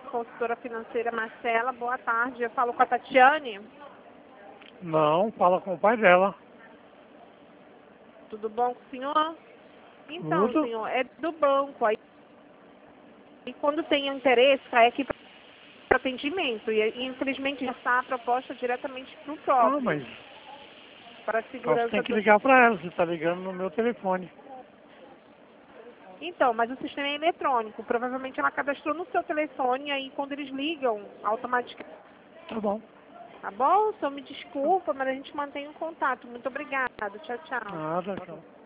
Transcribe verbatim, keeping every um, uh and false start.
consultora financeira Marcela. Boa tarde. Eu falo com a Tatiane. Não, fala com o pai dela. Tudo bom com o senhor? Então, Tudo? senhor, é do banco. Aí, e quando tem interesse, cai aqui para atendimento. E, e infelizmente já está a proposta diretamente para o Ah, próprio. mas Para a só você segurança tem que do... ligar pra ela, você tá ligando no meu telefone. Então, mas o sistema é eletrônico. Provavelmente ela cadastrou no seu telefone e aí quando eles ligam, automaticamente. Tá bom. Tá bom? Só me desculpa, mas a gente mantém o contato. Muito obrigada. Tchau, tchau. Nada, tchau.